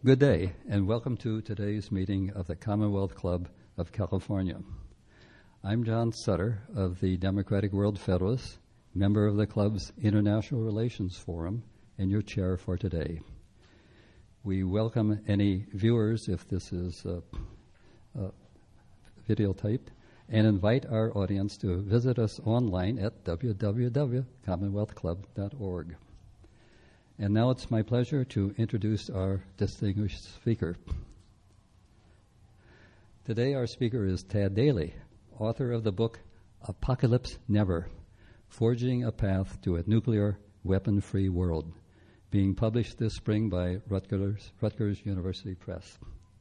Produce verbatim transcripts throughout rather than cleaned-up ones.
Good day, and welcome to today's meeting of the Commonwealth Club of California. I'm John Sutter of the Democratic World Federalists, member of the club's International Relations Forum, and your chair for today. We welcome any viewers, if this is uh, uh, videotaped, and invite our audience to visit us online at w w w dot commonwealth club dot org. And now it's my pleasure to introduce our distinguished speaker. Today our speaker is Tad Daly, author of the book Apocalypse Never, Forging a Path to a Nuclear Weapon-Free World, being published this spring by Rutgers, Rutgers University Press.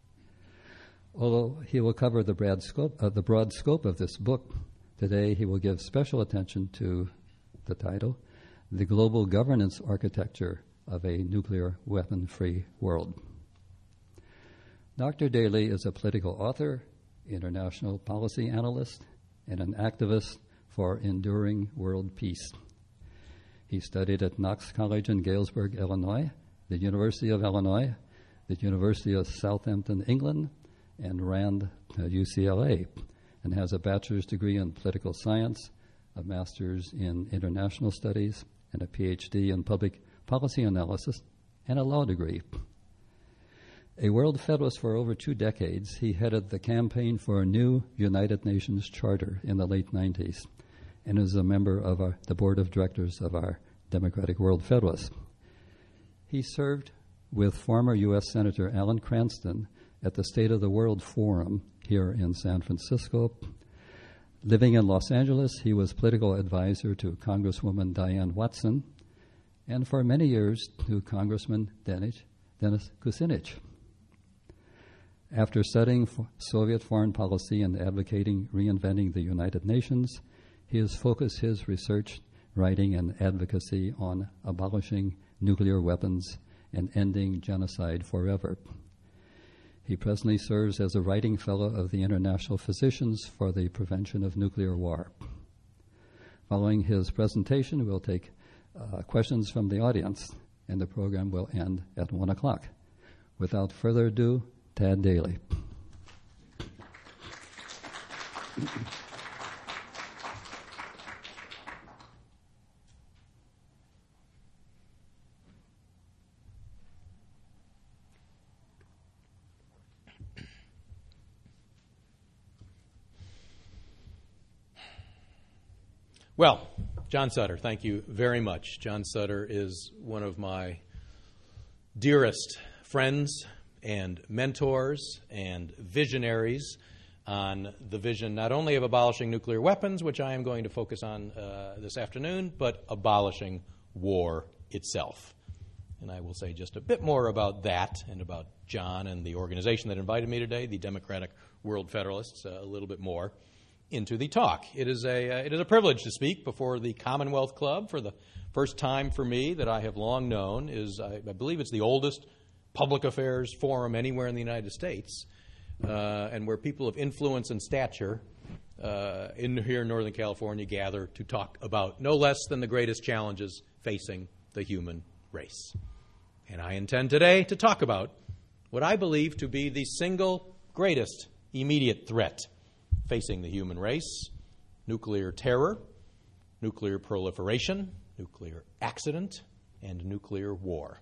Although he will cover the broad scope, uh, the broad scope of this book, today he will give special attention to the title, The Global Governance Architecture of a Nuclear Weapon-Free World. Doctor Daly is a political author, international policy analyst, and an activist for enduring world peace. He studied at Knox College in Galesburg, Illinois, the University of Illinois, the University of Southampton, England, and Rand at U C L A, and has a bachelor's degree in political science, a master's in international studies, and a P H D in public policy analysis, and a law degree. A World Federalist for over two decades, he headed the campaign for a new United Nations Charter in the late nineties, and is a member of our, the board of directors of our Democratic World Federalists. He served with former U S Senator Alan Cranston at the State of the World Forum here in San Francisco. Living in Los Angeles, he was political advisor to Congresswoman Diane Watson, and for many years to Congressman Dennis, Dennis Kucinich. After studying Soviet foreign policy and advocating reinventing the United Nations, he has focused his research, writing, and advocacy on abolishing nuclear weapons and ending genocide forever. He presently serves as a writing fellow of the International Physicians for the Prevention of Nuclear War. Following his presentation, we'll take uh, questions from the audience, and the program will end at one o'clock. Without further ado, Tad Daly. Well, John Sutter, thank you very much. John Sutter is one of my dearest friends and mentors and visionaries on the vision not only of abolishing nuclear weapons, which I am going to focus on uh, this afternoon, but abolishing war itself. And I will say just a bit more about that and about John and the organization that invited me today, the Democratic World Federalists, uh, a little bit more into the talk. It is a uh, it is a privilege to speak before the Commonwealth Club for the first time for me that I have long known. Is I, I believe it's the oldest public affairs forum anywhere in the United States, uh, and where people of influence and stature uh, in here in Northern California gather to talk about no less than the greatest challenges facing the human race. And I intend today to talk about what I believe to be the single greatest immediate threat facing the human race: nuclear terror, nuclear proliferation, nuclear accident, and nuclear war.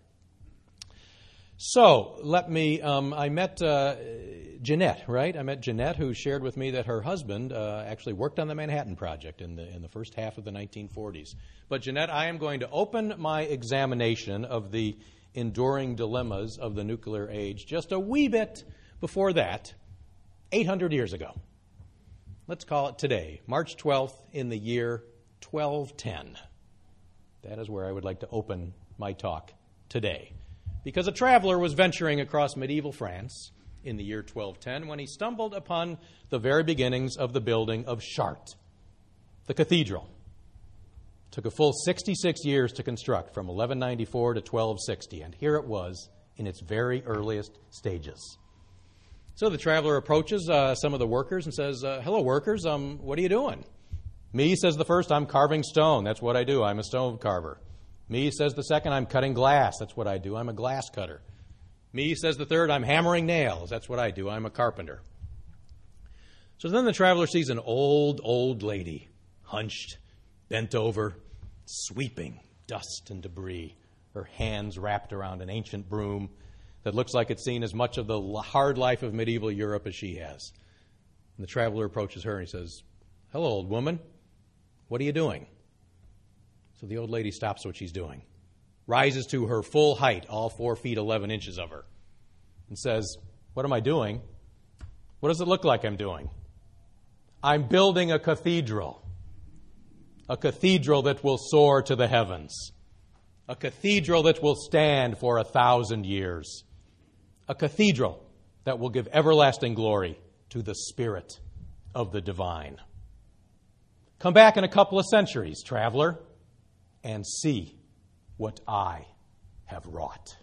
So let me, um, I met uh, Jeanette, right? I met Jeanette, who shared with me that her husband uh, actually worked on the Manhattan Project in the in the first half of the nineteen forties. But Jeanette, I am going to open my examination of the enduring dilemmas of the nuclear age just a wee bit before that, eight hundred years ago. Let's call it today, March twelfth in the year twelve ten. That is where I would like to open my talk today. Because a traveler was venturing across medieval France in the year twelve ten when he stumbled upon the very beginnings of the building of Chartres, the cathedral. It took a full sixty-six years to construct, from eleven ninety-four to twelve sixty, and here it was in its very earliest stages. So the traveler approaches uh, some of the workers and says, uh, hello, workers, um, what are you doing? Me, says the first, I'm carving stone. That's what I do. I'm a stone carver. Me, says the second, I'm cutting glass. That's what I do. I'm a glass cutter. Me, says the third, I'm hammering nails. That's what I do. I'm a carpenter. So then the traveler sees an old, old lady, hunched, bent over, sweeping dust and debris, her hands wrapped around an ancient broom that looks like it's seen as much of the hard life of medieval Europe as she has. And the traveler approaches her and he says, "Hello, old woman. What are you doing?" So the old lady stops what she's doing, rises to her full height, all four feet eleven inches of her, and says, "What am I doing? What does it look like I'm doing? I'm building a cathedral. A cathedral that will soar to the heavens. A cathedral that will stand for a thousand years. A cathedral that will give everlasting glory to the Spirit of the divine. Come back in a couple of centuries, traveler, and see what I have wrought."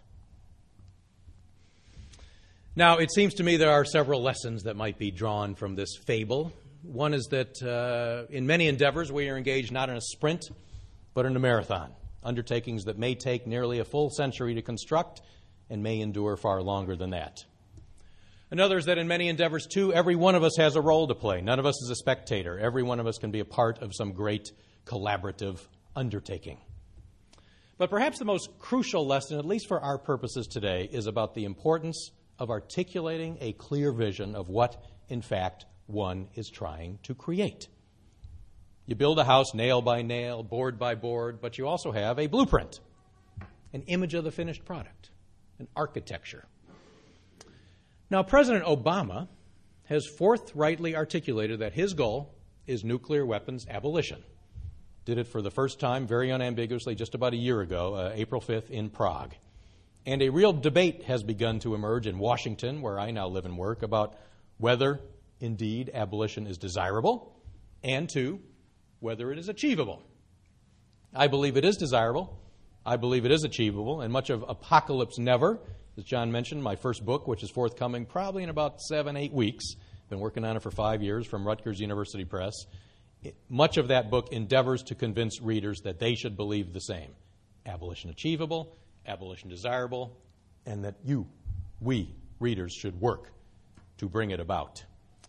Now, it seems to me there are several lessons that might be drawn from this fable. One is that uh, in many endeavors we are engaged not in a sprint, but in a marathon, undertakings that may take nearly a full century to construct and may endure far longer than that. Another is that in many endeavors, too, every one of us has a role to play. None of us is a spectator. Every one of us can be a part of some great collaborative undertaking. But perhaps the most crucial lesson, at least for our purposes today, is about the importance of articulating a clear vision of what, in fact, one is trying to create. You build a house nail by nail, board by board, but you also have a blueprint, an image of the finished product, an architecture. Now, President Obama has forthrightly articulated that his goal is nuclear weapons abolition. Did it for the first time very unambiguously just about a year ago, uh, April fifth, in Prague. And a real debate has begun to emerge in Washington, where I now live and work, about whether, indeed, abolition is desirable, and two, whether it is achievable. I believe it is desirable. I believe it is achievable, and much of Apocalypse Never, as John mentioned, my first book, which is forthcoming probably in about seven, eight weeks. Been working on it for five years from Rutgers University Press. It, much of that book endeavors to convince readers that they should believe the same. Abolition achievable, abolition desirable, and that you, we, readers, should work to bring it about.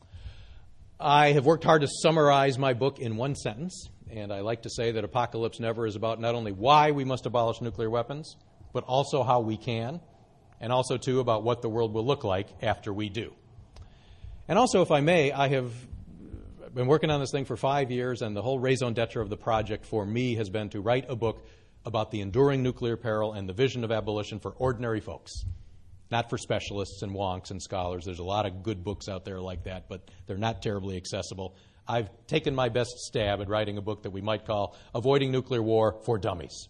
I have worked hard to summarize my book in one sentence, and I like to say that Apocalypse Never is about not only why we must abolish nuclear weapons, but also how we can, and also, too, about what the world will look like after we do. And also, if I may, I have been working on this thing for five years, and the whole raison d'etre of the project for me has been to write a book about the enduring nuclear peril and the vision of abolition for ordinary folks, not for specialists and wonks and scholars. There's a lot of good books out there like that, but they're not terribly accessible. I've taken my best stab at writing a book that we might call Avoiding Nuclear War for Dummies.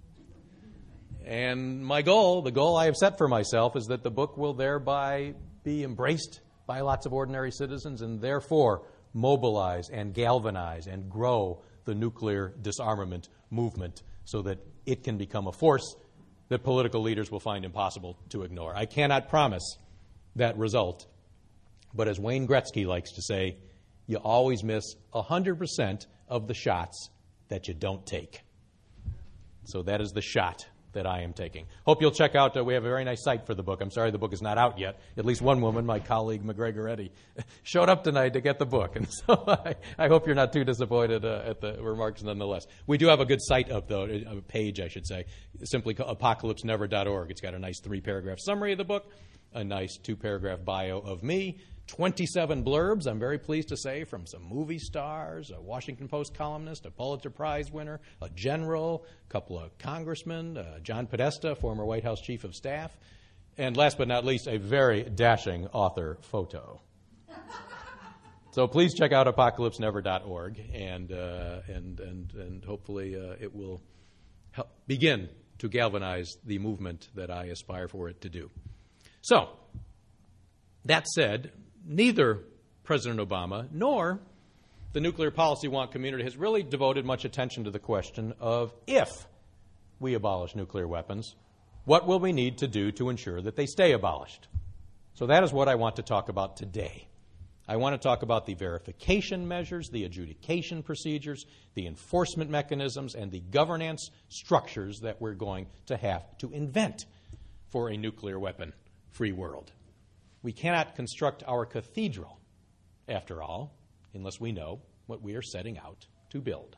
And my goal, the goal I have set for myself, is that the book will thereby be embraced by lots of ordinary citizens and therefore mobilize and galvanize and grow the nuclear disarmament movement so that it can become a force that political leaders will find impossible to ignore. I cannot promise that result, but as Wayne Gretzky likes to say, you always miss one hundred percent of the shots that you don't take. So that is the shot that I am taking. Hope you'll check out, uh, we have a very nice site for the book. I'm sorry the book is not out yet. At least one woman, my colleague McGregor Eddy, showed up tonight to get the book. And so I, I hope you're not too disappointed uh, at the remarks nonetheless. We do have a good site up, though, a page, I should say, simply apocalypse never dot org. It's got a nice three-paragraph summary of the book, a nice two-paragraph bio of me, twenty-seven blurbs, I'm very pleased to say, from some movie stars, a Washington Post columnist, a Pulitzer Prize winner, a general, a couple of congressmen, uh, John Podesta, former White House chief of staff, and last but not least, a very dashing author photo. So please check out apocalypse never dot org, and, uh, and, and, and hopefully uh, it will help begin to galvanize the movement that I aspire for it to do. So, that said, neither President Obama nor the nuclear policy wonk community has really devoted much attention to the question of if we abolish nuclear weapons, what will we need to do to ensure that they stay abolished? So that is what I want to talk about today. I want to talk about the verification measures, the adjudication procedures, the enforcement mechanisms, and the governance structures that we're going to have to invent for a nuclear weapon free world. We cannot construct our cathedral, after all, unless we know what we are setting out to build.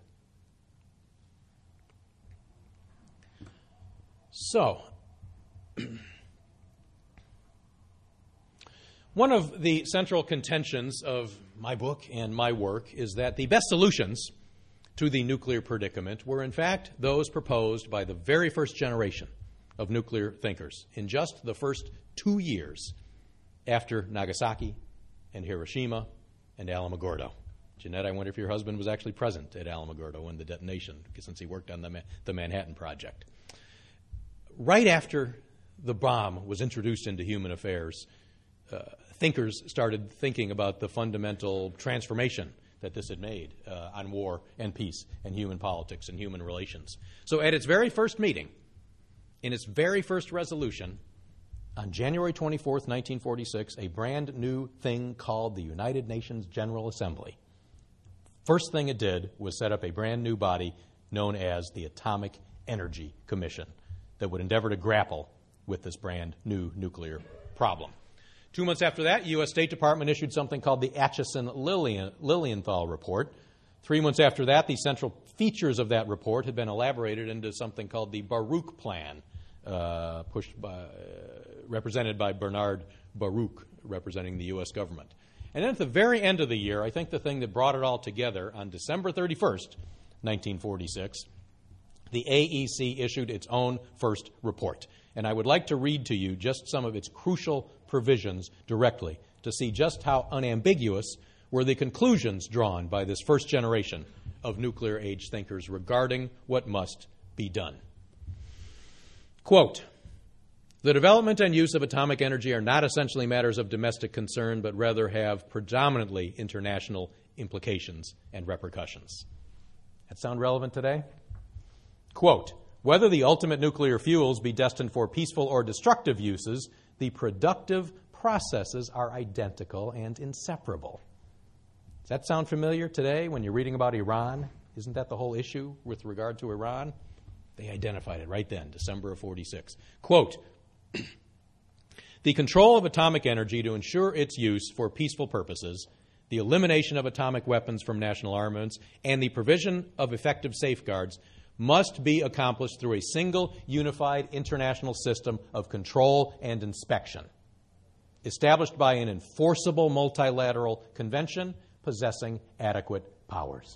So, one of the central contentions of my book and my work is that the best solutions to the nuclear predicament were, in fact, those proposed by the very first generation of nuclear thinkers in just the first two years after Nagasaki and Hiroshima and Alamogordo. Jeanette, I wonder if your husband was actually present at Alamogordo when the detonation, since he worked on the, Ma- the Manhattan Project. Right after the bomb was introduced into human affairs, uh, thinkers started thinking about the fundamental transformation that this had made uh, on war and peace and human politics and human relations. So at its very first meeting, in its very first resolution, on January twenty-fourth, nineteen forty-six, a brand new thing called the United Nations General Assembly. First thing it did was set up a brand new body known as the Atomic Energy Commission that would endeavor to grapple with this brand new nuclear problem. Two months after that, U S State Department issued something called the Acheson-Lilienthal Report. Three months after that, the central features of that report had been elaborated into something called the Baruch Plan, uh, pushed by, uh, represented by Bernard Baruch, representing the U S government. And then at the very end of the year, I think the thing that brought it all together, on December thirty-first, nineteen forty-six, the A E C issued its own first report. And I would like to read to you just some of its crucial provisions directly to see just how unambiguous were the conclusions drawn by this first generation of nuclear age thinkers regarding what must be done. Quote, "The development and use of atomic energy are not essentially matters of domestic concern, but rather have predominantly international implications and repercussions." That sound relevant today? Quote, "Whether the ultimate nuclear fuels be destined for peaceful or destructive uses, the productive processes are identical and inseparable." Does that sound familiar today when you're reading about Iran? Isn't that the whole issue with regard to Iran? They identified it right then, December of forty-six. Quote, "The control of atomic energy to ensure its use for peaceful purposes, the elimination of atomic weapons from national armaments, and the provision of effective safeguards must be accomplished through a single unified international system of control and inspection, established by an enforceable multilateral convention possessing adequate powers.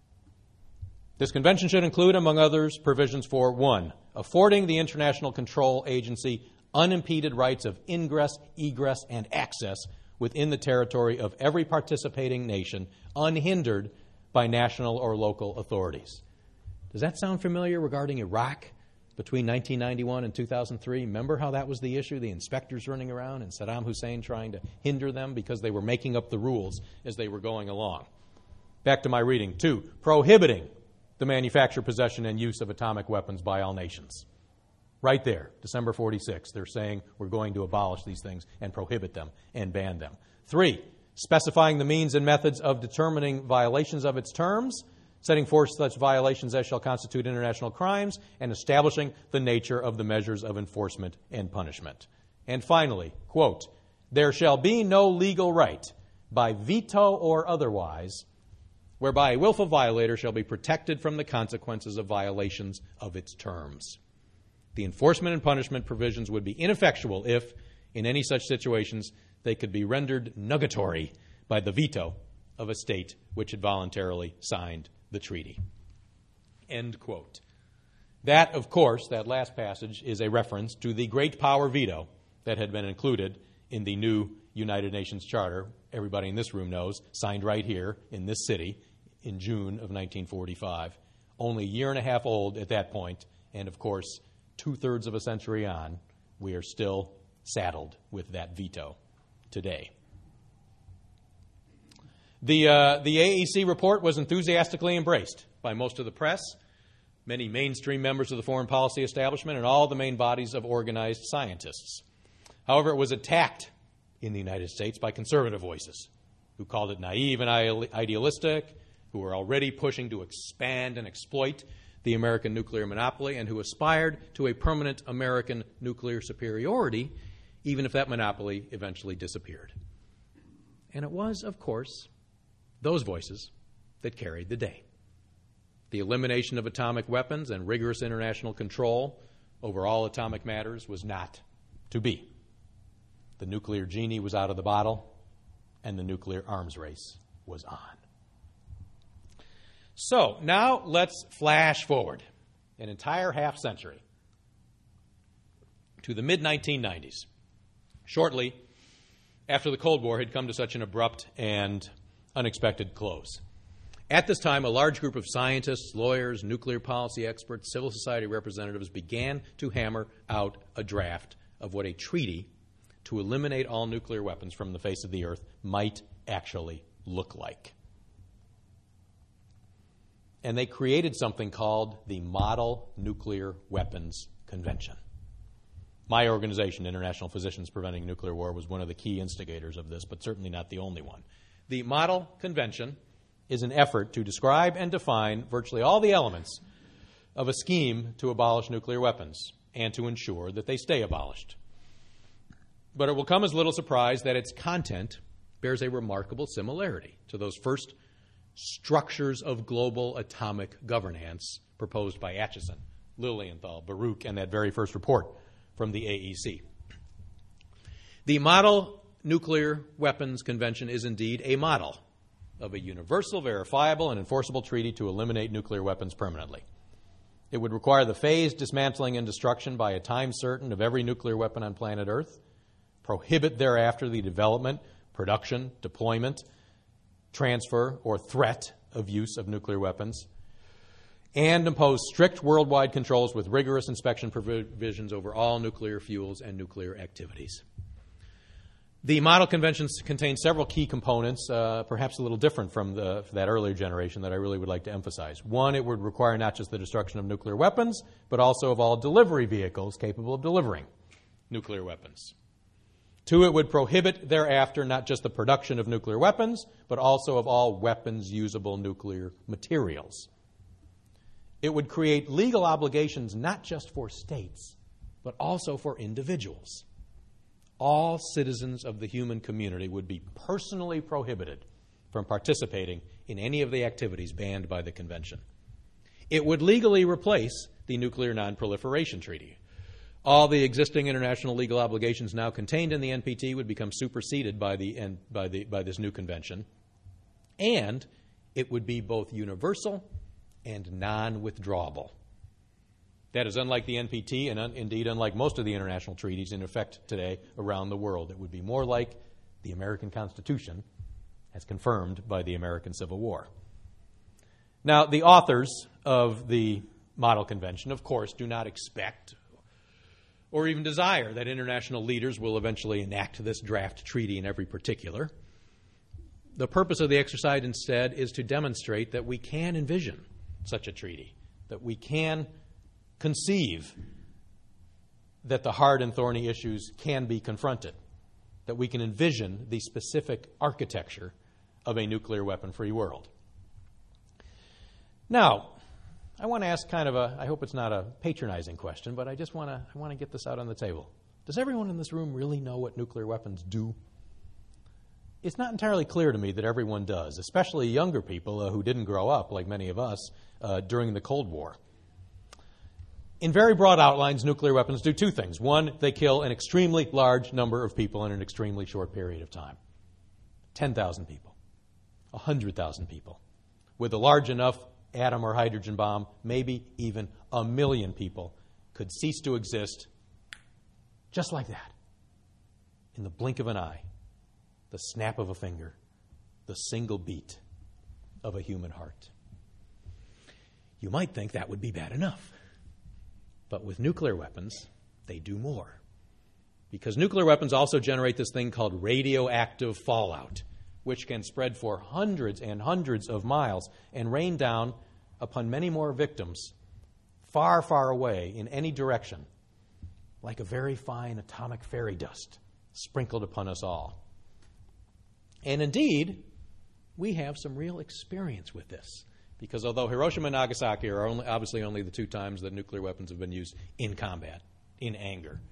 This convention should include, among others, provisions for, one, affording the International Control Agency unimpeded rights of ingress, egress, and access within the territory of every participating nation, unhindered by national or local authorities." Does that sound familiar regarding Iraq between nineteen ninety-one and two thousand three? Remember how that was the issue? The inspectors running around and Saddam Hussein trying to hinder them because they were making up the rules as they were going along. Back to my reading. Two, prohibiting the manufacture, possession, and use of atomic weapons by all nations. Right there, December forty-six, they're saying we're going to abolish these things and prohibit them and ban them. Three, specifying the means and methods of determining violations of its terms, setting forth such violations as shall constitute international crimes, and establishing the nature of the measures of enforcement and punishment. And finally, quote, "There shall be no legal right, by veto or otherwise, whereby a willful violator shall be protected from the consequences of violations of its terms. The enforcement and punishment provisions would be ineffectual if, in any such situations, they could be rendered nugatory by the veto of a state which had voluntarily signed the treaty." End quote. That, of course, that last passage is a reference to the great power veto that had been included in the new United Nations Charter, everybody in this room knows, signed right here in this city in June of nineteen forty-five. Only a year and a half old at that point, and of course, two-thirds of a century on, we are still saddled with that veto today. The, uh, the A E C report was enthusiastically embraced by most of the press, many mainstream members of the foreign policy establishment, and all the main bodies of organized scientists. However, it was attacked in the United States by conservative voices who called it naive and idealistic, who were already pushing to expand and exploit the American nuclear monopoly, and who aspired to a permanent American nuclear superiority even if that monopoly eventually disappeared. And it was, of course, those voices that carried the day. The elimination of atomic weapons and rigorous international control over all atomic matters was not to be. The nuclear genie was out of the bottle, and the nuclear arms race was on. So now let's flash forward an entire half century to the mid nineteen nineties, shortly after the Cold War had come to such an abrupt and unexpected close. At this time, a large group of scientists, lawyers, nuclear policy experts, civil society representatives began to hammer out a draft of what a treaty to eliminate all nuclear weapons from the face of the earth might actually look like. And they created something called the Model Nuclear Weapons Convention. My organization, International Physicians Preventing Nuclear War, was one of the key instigators of this, but certainly not the only one. The Model Convention is an effort to describe and define virtually all the elements of a scheme to abolish nuclear weapons and to ensure that they stay abolished. But it will come as little surprise that its content bears a remarkable similarity to those first structures of global atomic governance proposed by Acheson, Lilienthal, Baruch, and that very first report from the A E C. The Model Nuclear Weapons Convention is indeed a model of a universal, verifiable, and enforceable treaty to eliminate nuclear weapons permanently. It would require the phased dismantling and destruction by a time certain of every nuclear weapon on planet Earth, prohibit thereafter the development, production, deployment, transfer, or threat of use of nuclear weapons, and impose strict worldwide controls with rigorous inspection provisions over all nuclear fuels and nuclear activities. The Model Conventions contain several key components, uh, perhaps a little different from the, that earlier generation that I really would like to emphasize. One, it would require not just the destruction of nuclear weapons, but also of all delivery vehicles capable of delivering nuclear weapons. Two, it would prohibit thereafter not just the production of nuclear weapons, but also of all weapons-usable nuclear materials. It would create legal obligations not just for states, but also for individuals. All citizens of the human community would be personally prohibited from participating in any of the activities banned by the convention. It would legally replace the Nuclear Non-Proliferation Treaty. All the existing international legal obligations now contained in the N P T would become superseded by, the, by, the, by this new convention, and it would be both universal and non-withdrawable. That is unlike the N P T and un- indeed unlike most of the international treaties in effect today around the world. It would be more like the American Constitution as confirmed by the American Civil War. Now, the authors of the Model Convention, of course, do not expect or even desire that international leaders will eventually enact this draft treaty in every particular. The purpose of the exercise instead is to demonstrate that we can envision such a treaty, that we can conceive that the hard and thorny issues can be confronted, that we can envision the specific architecture of a nuclear weapon-free world. Now, I want to ask kind of a, I hope it's not a patronizing question, but I just want to I want to get this out on the table. Does everyone in this room really know what nuclear weapons do? It's not entirely clear to me that everyone does, especially younger people uh, who didn't grow up, like many of us, uh, during the Cold War. In very broad outlines, nuclear weapons do two things. One, they kill an extremely large number of people in an extremely short period of time. ten thousand people, one hundred thousand people. With a large enough atom or hydrogen bomb, maybe even a million people could cease to exist just like that, in the blink of an eye, the snap of a finger, the single beat of a human heart. You might think that would be bad enough. But with nuclear weapons, they do more. Because nuclear weapons also generate this thing called radioactive fallout, which can spread for hundreds and hundreds of miles and rain down upon many more victims far, far away in any direction, like a very fine atomic fairy dust sprinkled upon us all. And indeed, we have some real experience with this. Because although Hiroshima and Nagasaki are only, obviously only the two times that nuclear weapons have been used in combat, in anger,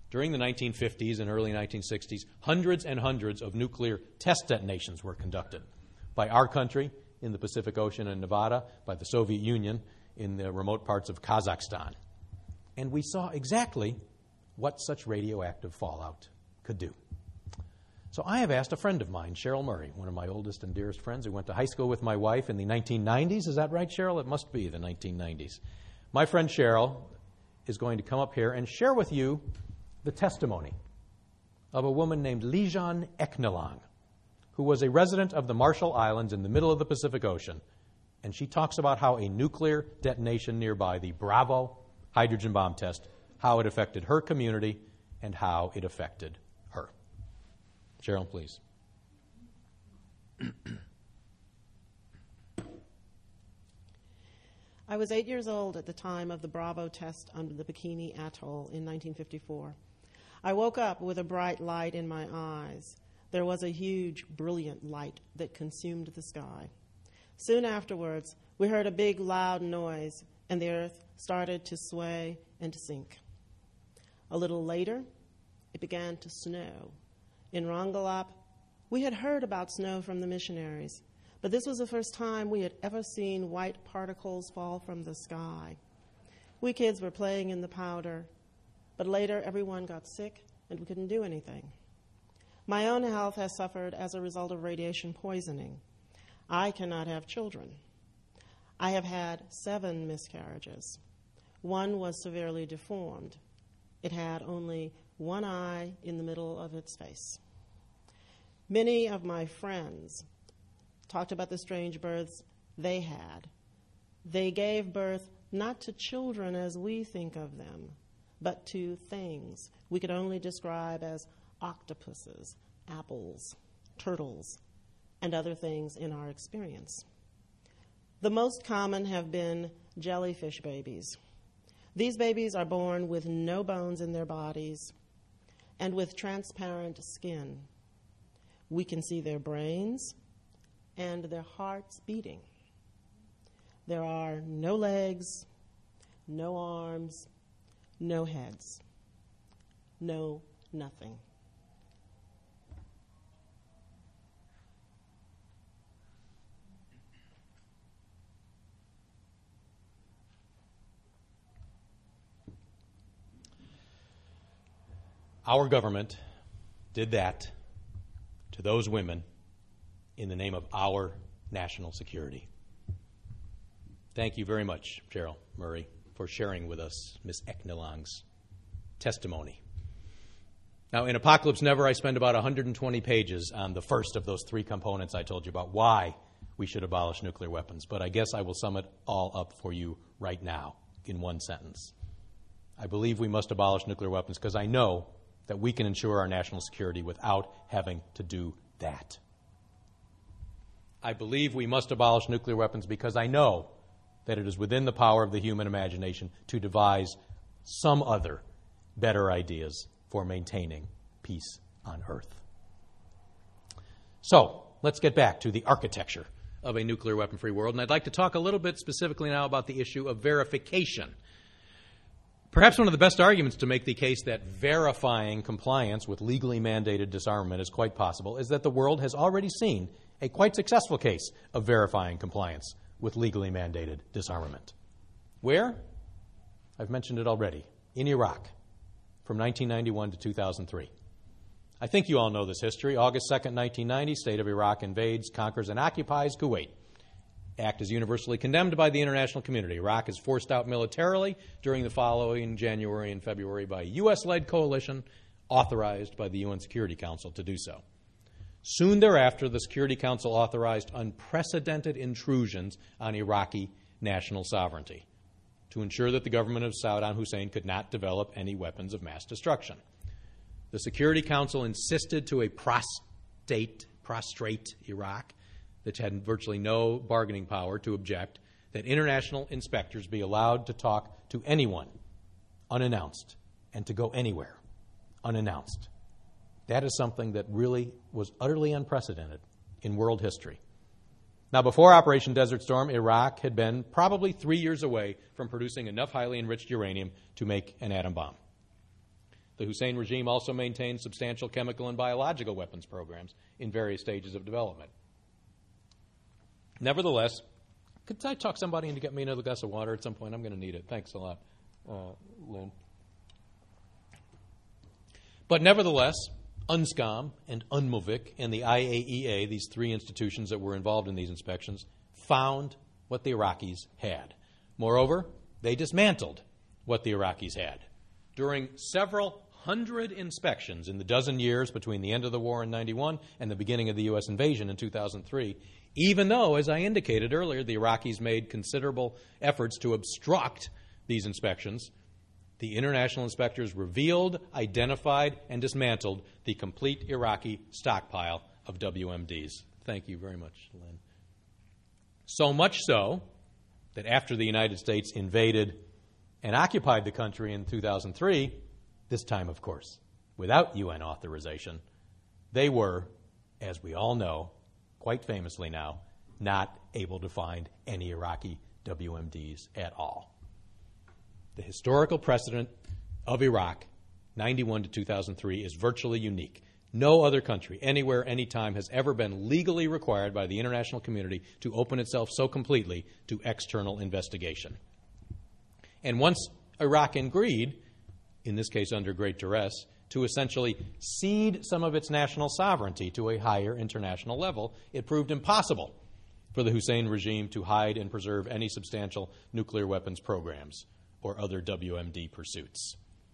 During the nineteen fifties and early nineteen sixties, hundreds and hundreds of nuclear test detonations were conducted by our country in the Pacific Ocean and Nevada, by the Soviet Union in the remote parts of Kazakhstan. And we saw exactly what such radioactive fallout could do. So I have asked a friend of mine, Cheryl Murray, one of my oldest and dearest friends, who went to high school with my wife in the nineteen nineties. Is that right, Cheryl? It must be the nineteen nineties. My friend Cheryl is going to come up here and share with you the testimony of a woman named Lijan Eknelang, who was a resident of the Marshall Islands in the middle of the Pacific Ocean. And she talks about how a nuclear detonation nearby, the Bravo hydrogen bomb test, how it affected her community and how it affected her. Cheryl, please. I was eight years old at the time of the Bravo test under the Bikini Atoll in nineteen fifty-four. I woke up with a bright light in my eyes. There was a huge, brilliant light that consumed the sky. Soon afterwards, we heard a big, loud noise, and the earth started to sway and to sink. A little later, it began to snow. In Rongelap, we had heard about snow from the missionaries, but this was the first time we had ever seen white particles fall from the sky. We kids were playing in the powder, but later everyone got sick and we couldn't do anything. My own health has suffered as a result of radiation poisoning. I cannot have children. I have had seven miscarriages. One was severely deformed. It had only one eye in the middle of its face. Many of my friends talked about the strange births they had. They gave birth not to children as we think of them, but to things we could only describe as octopuses, apples, turtles, and other things in our experience. The most common have been jellyfish babies. These babies are born with no bones in their bodies and with transparent skin. We can see their brains and their hearts beating. There are no legs, no arms, no heads, no nothing. Our government did that to those women in the name of our national security. Thank you very much, Cheryl Murray, for sharing with us Miz Eknelang's testimony. Now, in Apocalypse Never, I spend about one hundred twenty pages on the first of those three components I told you about, why we should abolish nuclear weapons. But I guess I will sum it all up for you right now in one sentence. I believe we must abolish nuclear weapons because I know that we can ensure our national security without having to do that. I believe we must abolish nuclear weapons because I know that it is within the power of the human imagination to devise some other better ideas for maintaining peace on Earth. So, let's get back to the architecture of a nuclear weapon-free world, and I'd like to talk a little bit specifically now about the issue of verification. Perhaps one of the best arguments to make the case that verifying compliance with legally mandated disarmament is quite possible is that the world has already seen a quite successful case of verifying compliance with legally mandated disarmament. Where? I've mentioned it already. In Iraq, from nineteen ninety-one to two thousand three. I think you all know this history. August second, nineteen ninety, state of Iraq invades, conquers, and occupies Kuwait. Act is universally condemned by the international community. Iraq is forced out militarily during the following January and February by a U S-led coalition authorized by the U N Security Council to do so. Soon thereafter, the Security Council authorized unprecedented intrusions on Iraqi national sovereignty to ensure that the government of Saddam Hussein could not develop any weapons of mass destruction. The Security Council insisted to a prostrate, prostrate Iraq that had virtually no bargaining power to object, that international inspectors be allowed to talk to anyone unannounced and to go anywhere unannounced. That is something that really was utterly unprecedented in world history. Now, before Operation Desert Storm, Iraq had been probably three years away from producing enough highly enriched uranium to make an atom bomb. The Hussein regime also maintained substantial chemical and biological weapons programs in various stages of development. Nevertheless, could I talk somebody into get me another glass of water at some point? I'm going to need it. Thanks a lot, uh, Lynn. But nevertheless, UNSCOM and UNMOVIC and the I A E A, these three institutions that were involved in these inspections, found what the Iraqis had. Moreover, they dismantled what the Iraqis had. During several hundred inspections in the dozen years between the end of the war in ninety-one and the beginning of the U S invasion in two thousand three, even though, as I indicated earlier, the Iraqis made considerable efforts to obstruct these inspections, the international inspectors revealed, identified, and dismantled the complete Iraqi stockpile of W M Ds. Thank you very much, Lynn. So much so that after the United States invaded and occupied the country in two thousand three, this time, of course, without U N authorization, they were, as we all know, quite famously now, not able to find any Iraqi W M Ds at all. The historical precedent of Iraq, ninety-one to two thousand three, is virtually unique. No other country, anywhere, anytime, has ever been legally required by the international community to open itself so completely to external investigation. And once Iraq agreed, in this case under great duress, to essentially cede some of its national sovereignty to a higher international level, it proved impossible for the Hussein regime to hide and preserve any substantial nuclear weapons programs or other W M D pursuits.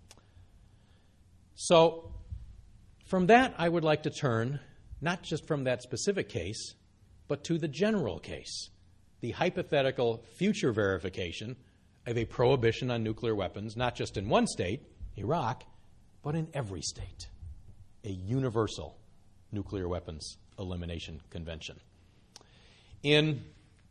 So, from that, I would like to turn, not just from that specific case, but to the general case, the hypothetical future verification of a prohibition on nuclear weapons, not just in one state, Iraq, but in every state, a universal nuclear weapons elimination convention. In,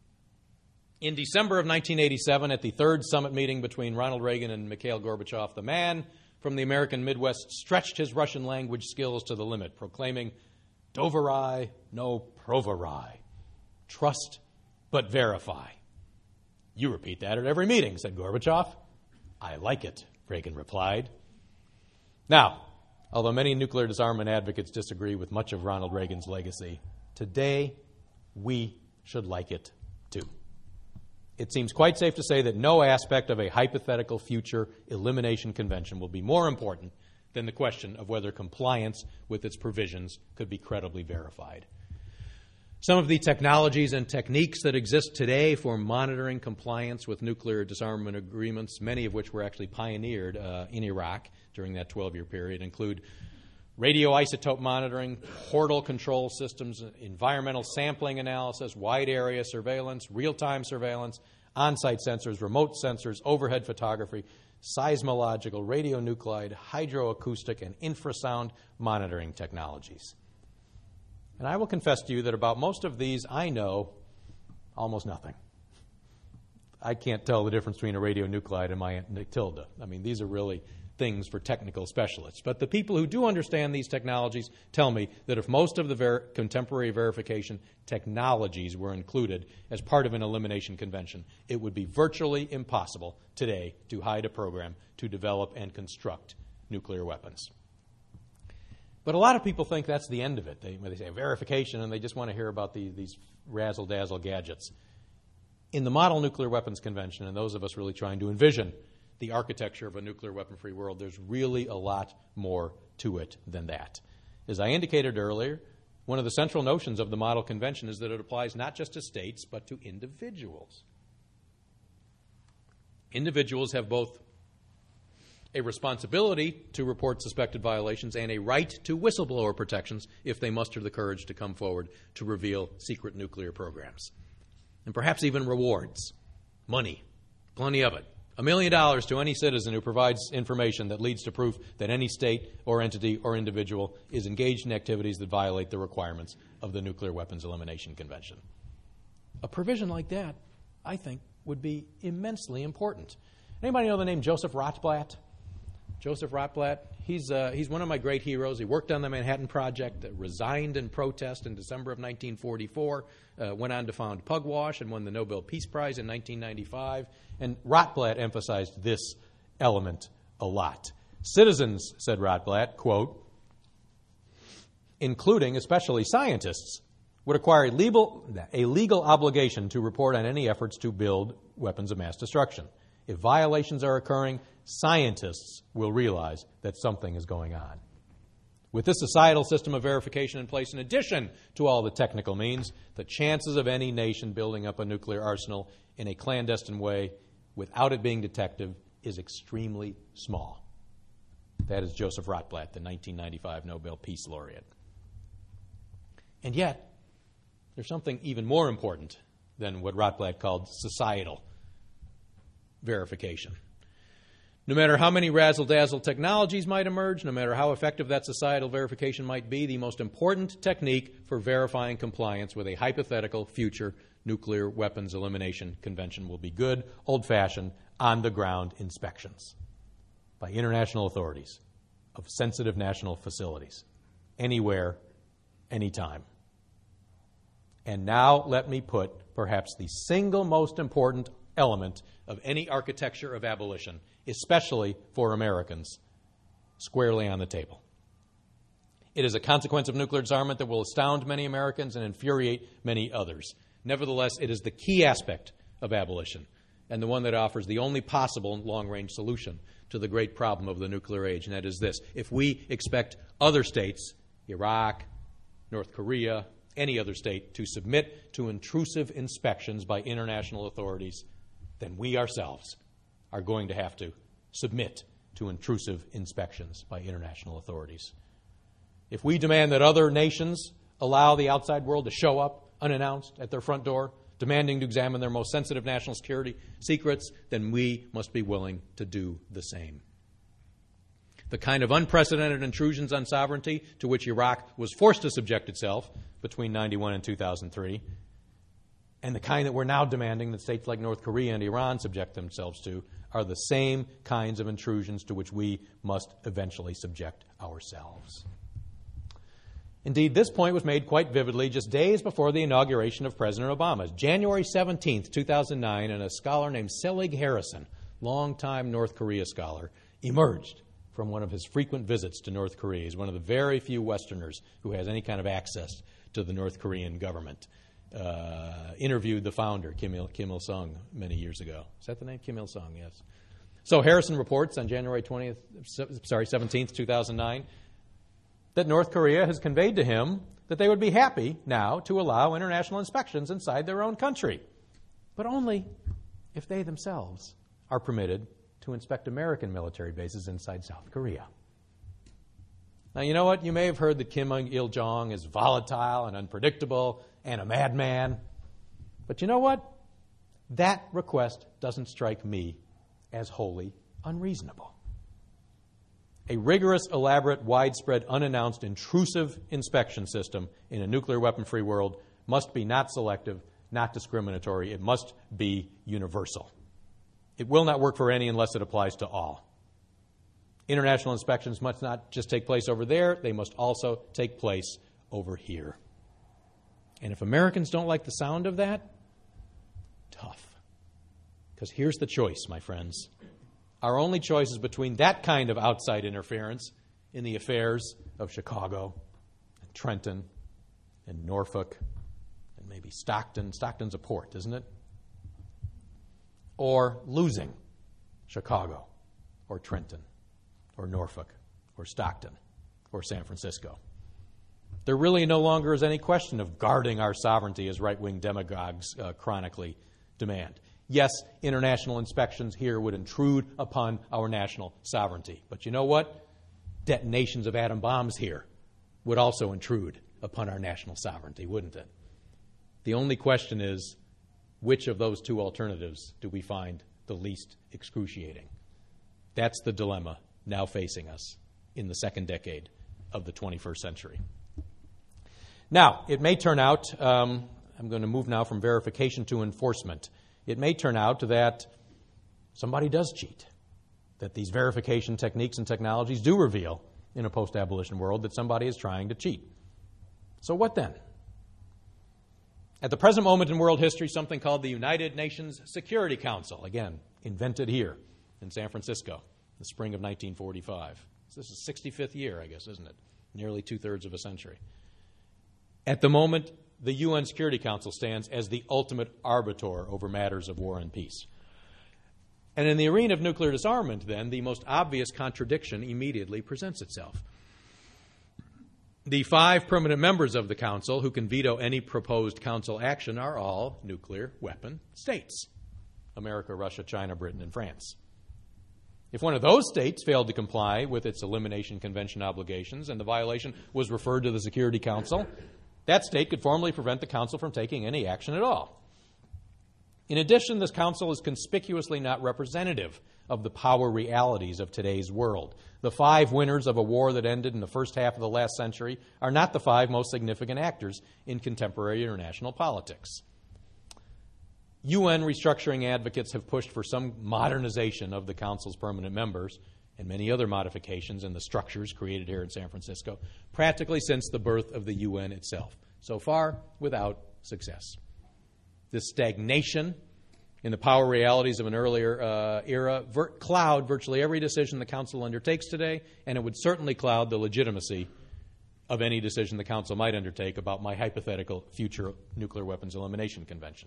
in December of nineteen eighty-seven, at the third summit meeting between Ronald Reagan and Mikhail Gorbachev, the man from the American Midwest stretched his Russian language skills to the limit, proclaiming, "Doverai, no proverai. Trust but verify." "You repeat that at every meeting," said Gorbachev. "I like it," Reagan replied. Now, although many nuclear disarmament advocates disagree with much of Ronald Reagan's legacy, today we should like it too. It seems quite safe to say that no aspect of a hypothetical future elimination convention will be more important than the question of whether compliance with its provisions could be credibly verified. Some of the technologies and techniques that exist today for monitoring compliance with nuclear disarmament agreements, many of which were actually pioneered uh, in Iraq during that twelve-year period, include radioisotope monitoring, portal control systems, environmental sampling analysis, wide area surveillance, real-time surveillance, on-site sensors, remote sensors, overhead photography, seismological, radionuclide, hydroacoustic, and infrasound monitoring technologies. And I will confess to you that about most of these I know almost nothing. I can't tell the difference between a radionuclide and my Aunt Matilda. I mean, these are really things for technical specialists. But the people who do understand these technologies tell me that if most of the ver- contemporary verification technologies were included as part of an elimination convention, it would be virtually impossible today to hide a program to develop and construct nuclear weapons. But a lot of people think that's the end of it. They, they say verification, and they just want to hear about the, these razzle-dazzle gadgets. In the Model Nuclear Weapons Convention, and those of us really trying to envision the architecture of a nuclear weapon-free world, there's really a lot more to it than that. As I indicated earlier, one of the central notions of the Model Convention is that it applies not just to states, but to individuals. Individuals have both a responsibility to report suspected violations and a right to whistleblower protections if they muster the courage to come forward to reveal secret nuclear programs. And perhaps even rewards, money, plenty of it. A million dollars to any citizen who provides information that leads to proof that any state or entity or individual is engaged in activities that violate the requirements of the Nuclear Weapons Elimination Convention. A provision like that, I think, would be immensely important. Anybody know the name Joseph Rotblat? Joseph Rotblat, he's, uh, he's one of my great heroes. He worked on the Manhattan Project, uh, resigned in protest in December of nineteen forty-four, uh, went on to found Pugwash and won the Nobel Peace Prize in nineteen ninety-five. And Rotblat emphasized this element a lot. Citizens, said Rotblat, quote, including especially scientists, would acquire a legal, a legal obligation to report on any efforts to build weapons of mass destruction. If violations are occurring, scientists will realize that something is going on. With this societal system of verification in place, in addition to all the technical means, the chances of any nation building up a nuclear arsenal in a clandestine way without it being detected is extremely small. That is Joseph Rotblat, the nineteen ninety-five Nobel Peace Laureate. And yet, there's something even more important than what Rotblat called societal verification. No matter how many razzle-dazzle technologies might emerge, no matter how effective that societal verification might be, the most important technique for verifying compliance with a hypothetical future nuclear weapons elimination convention will be good, old-fashioned, on-the-ground inspections by international authorities of sensitive national facilities, anywhere, anytime. And now let me put perhaps the single most important element of any architecture of abolition, especially for Americans, squarely on the table. It is a consequence of nuclear disarmament that will astound many Americans and infuriate many others. Nevertheless, it is the key aspect of abolition and the one that offers the only possible long-range solution to the great problem of the nuclear age, and that is this. If we expect other states, Iraq, North Korea, any other state, to submit to intrusive inspections by international authorities, then we ourselves are going to have to submit to intrusive inspections by international authorities. If we demand that other nations allow the outside world to show up unannounced at their front door, demanding to examine their most sensitive national security secrets, then we must be willing to do the same. The kind of unprecedented intrusions on sovereignty to which Iraq was forced to subject itself between ninety-one and two thousand three, and the kind that we're now demanding that states like North Korea and Iran subject themselves to, are the same kinds of intrusions to which we must eventually subject ourselves. Indeed, this point was made quite vividly just days before the inauguration of President Obama. January seventeenth, two thousand nine, and a scholar named Selig Harrison, longtime North Korea scholar, emerged from one of his frequent visits to North Korea. He's one of the very few Westerners who has any kind of access to the North Korean government. Uh, interviewed the founder, Kim Il, Kim Il-sung, many years ago. Is that the name? Kim Il-sung, yes. So Harrison reports on January twentieth, sorry, seventeenth, two thousand nine, that North Korea has conveyed to him that they would be happy now to allow international inspections inside their own country, but only if they themselves are permitted to inspect American military bases inside South Korea. Now, you know what? You may have heard that Kim Il-jong is volatile and unpredictable and a madman. But you know what? That request doesn't strike me as wholly unreasonable. A rigorous, elaborate, widespread, unannounced, intrusive inspection system in a nuclear weapon-free world must be not selective, not discriminatory. It must be universal. It will not work for any unless it applies to all. International inspections must not just take place over there, they must also take place over here. And if Americans don't like the sound of that, tough. Because here's the choice, my friends. Our only choice is between that kind of outside interference in the affairs of Chicago and Trenton and Norfolk and maybe Stockton. Stockton's a port, isn't it? Or losing Chicago or Trenton or Norfolk or Stockton or San Francisco. There really no longer is any question of guarding our sovereignty as right-wing demagogues uh, chronically demand. Yes, international inspections here would intrude upon our national sovereignty. But you know what? Detonations of atom bombs here would also intrude upon our national sovereignty, wouldn't it? The only question is, which of those two alternatives do we find the least excruciating? That's the dilemma now facing us in the second decade of the twenty-first century. Now, it may turn out, um, I'm going to move now from verification to enforcement. It may turn out that somebody does cheat, that these verification techniques and technologies do reveal in a post-abolition world that somebody is trying to cheat. So what then? At the present moment in world history, something called the United Nations Security Council, again, invented here in San Francisco the spring of nineteen forty-five. So this is sixty-fifth year, I guess, isn't it? Nearly two-thirds of a century. At the moment, the U N Security Council stands as the ultimate arbiter over matters of war and peace. And in the arena of nuclear disarmament, then, the most obvious contradiction immediately presents itself. The five permanent members of the Council who can veto any proposed Council action are all nuclear weapon states: America, Russia, China, Britain, and France. If one of those states failed to comply with its Elimination Convention obligations and the violation was referred to the Security Council, that state could formally prevent the Council from taking any action at all. In addition, this Council is conspicuously not representative of the power realities of today's world. The five winners of a war that ended in the first half of the last century are not the five most significant actors in contemporary international politics. U N restructuring advocates have pushed for some modernization of the Council's permanent members and many other modifications in the structures created here in San Francisco, practically since the birth of the U N itself. So far, without success. This stagnation in the power realities of an earlier uh, era vir- cloud virtually every decision the Council undertakes today, and it would certainly cloud the legitimacy of any decision the Council might undertake about my hypothetical future nuclear weapons elimination convention.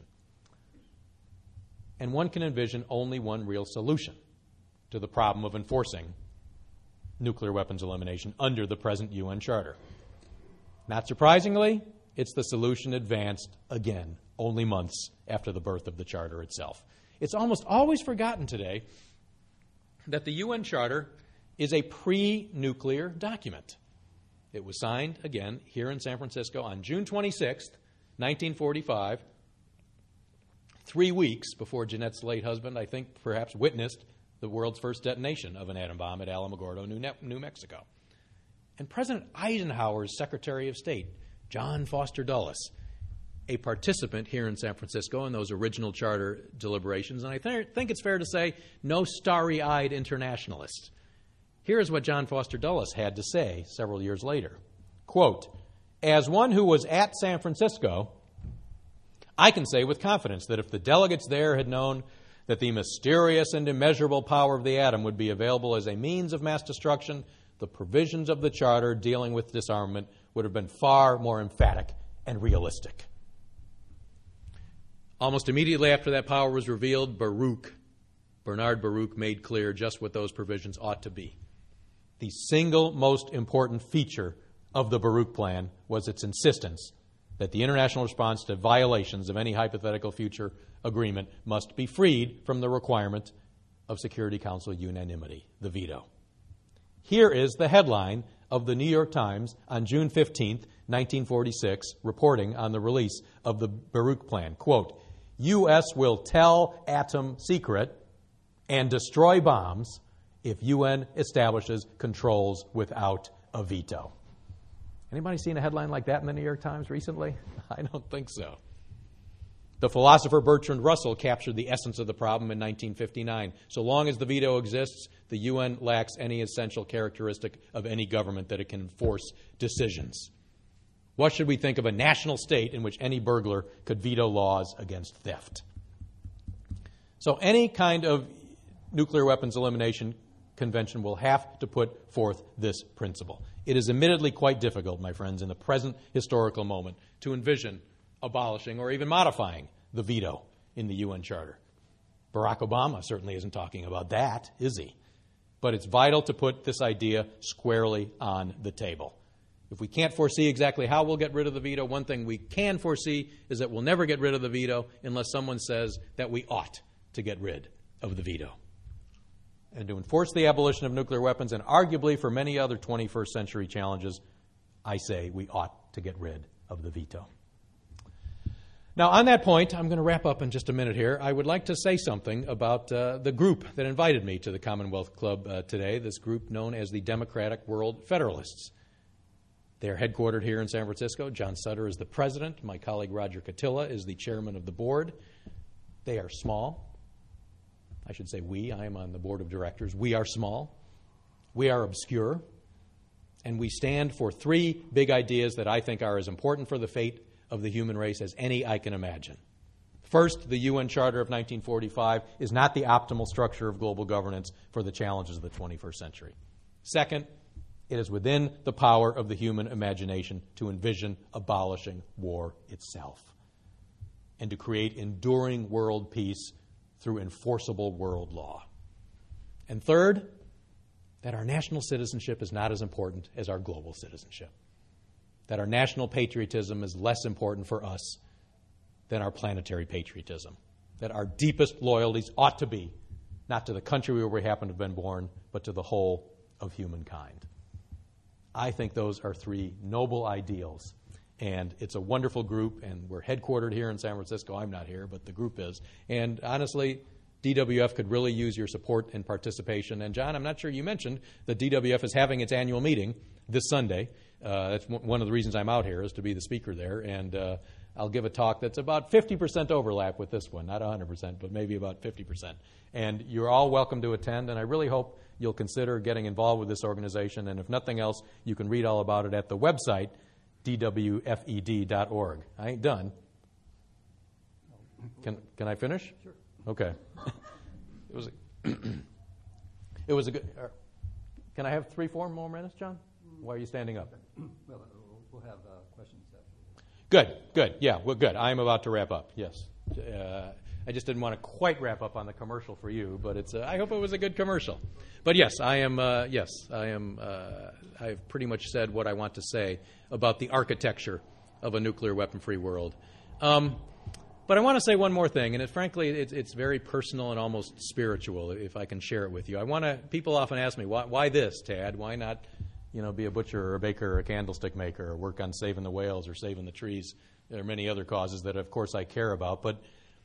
And one can envision only one real solution to the problem of enforcing nuclear weapons elimination under the present U N Charter. Not surprisingly, it's the solution advanced again only months after the birth of the Charter itself. It's almost always forgotten today that the U N Charter is a pre-nuclear document. It was signed, again, here in San Francisco on June twenty-sixth, nineteen forty-five, three weeks before Jeanette's late husband, I think, perhaps witnessed the world's first detonation of an atom bomb at Alamogordo, New, ne- New Mexico. And President Eisenhower's Secretary of State, John Foster Dulles, a participant here in San Francisco in those original charter deliberations, and I th- think it's fair to say no starry-eyed internationalist. Here's what John Foster Dulles had to say several years later. Quote, "As one who was at San Francisco, I can say with confidence that if the delegates there had known that the mysterious and immeasurable power of the atom would be available as a means of mass destruction, the provisions of the Charter dealing with disarmament would have been far more emphatic and realistic." Almost immediately after that power was revealed, Baruch, Bernard Baruch, made clear just what those provisions ought to be. The single most important feature of the Baruch Plan was its insistence that the international response to violations of any hypothetical future agreement must be freed from the requirement of Security Council unanimity, the veto. Here is the headline of the New York Times on June fifteenth, nineteen forty-six, reporting on the release of the Baruch Plan. Quote, "U S will tell atom secret and destroy bombs if U N establishes controls without a veto." Anybody seen a headline like that in the New York Times recently? I don't think so. The philosopher Bertrand Russell captured the essence of the problem in nineteen fifty-nine. So long as the veto exists, the U N lacks any essential characteristic of any government that it can enforce decisions. What should we think of a national state in which any burglar could veto laws against theft? So any kind of nuclear weapons elimination convention will have to put forth this principle. It is admittedly quite difficult, my friends, in the present historical moment to envision abolishing or even modifying the veto in the U N Charter. Barack Obama certainly isn't talking about that, is he? But it's vital to put this idea squarely on the table. If we can't foresee exactly how we'll get rid of the veto, one thing we can foresee is that we'll never get rid of the veto unless someone says that we ought to get rid of the veto. And to enforce the abolition of nuclear weapons, and arguably for many other twenty-first century challenges, I say we ought to get rid of the veto. Now, on that point, I'm going to wrap up in just a minute here. I would like to say something about uh, the group that invited me to the Commonwealth Club uh, today, this group known as the Democratic World Federalists. They're headquartered here in San Francisco. John Sutter is the president. My colleague Roger Catilla is the chairman of the board. They are small. I should say we. I am on the board of directors. We are small. We are obscure. And we stand for three big ideas that I think are as important for the fate of the human race as any I can imagine. First, the U N Charter of nineteen forty-five is not the optimal structure of global governance for the challenges of the twenty-first century. Second, it is within the power of the human imagination to envision abolishing war itself and to create enduring world peace through enforceable world law. And third, that our national citizenship is not as important as our global citizenship. That our national patriotism is less important for us than our planetary patriotism. That our deepest loyalties ought to be not to the country where we happen to have been born, but to the whole of humankind. I think those are three noble ideals. And it's a wonderful group, and we're headquartered here in San Francisco. I'm not here, but the group is. And honestly, D W F could really use your support and participation. And John, I'm not sure you mentioned that D W F is having its annual meeting this Sunday. Uh, that's w- one of the reasons I'm out here, is to be the speaker there. And uh, I'll give a talk that's about fifty percent overlap with this one. Not one hundred percent, but maybe about fifty percent. And you're all welcome to attend, and I really hope you'll consider getting involved with this organization. And if nothing else, you can read all about it at the website, d w f e d dot org. I ain't done. Can can I finish? Sure. Okay. It was a, it was a good. Uh, can I have three, four more minutes, John? Why are you standing up? Well, we'll have uh, questions after. Good, good. Yeah, well, good. I am about to wrap up. Yes. Uh, I just didn't want to quite wrap up on the commercial for you, but it's. Uh, I hope it was a good commercial. But yes, I am. Uh, yes, I am. Uh, I've pretty much said what I want to say about the architecture of a nuclear weapon-free world. Um, but I want to say one more thing, and it, frankly, it's, it's very personal and almost spiritual. If I can share it with you, I want to. People often ask me, why, why this, Tad? Why not, you know, be a butcher or a baker or a candlestick maker or work on saving the whales or saving the trees? There are many other causes that, of course, I care about, but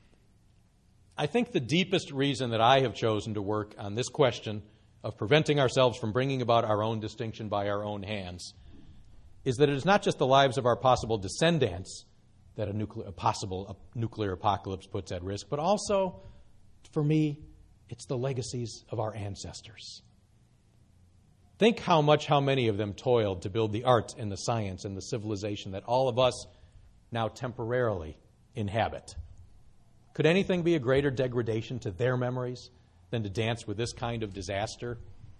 I think the deepest reason that I have chosen to work on this question of preventing ourselves from bringing about our own distinction by our own hands is that it is not just the lives of our possible descendants that a, nuclear, a possible a nuclear apocalypse puts at risk, but also, for me, it's the legacies of our ancestors. Think how much, how many of them toiled to build the art and the science and the civilization that all of us now temporarily inhabit. Could anything be a greater degradation to their memories than to dance with this kind of disaster?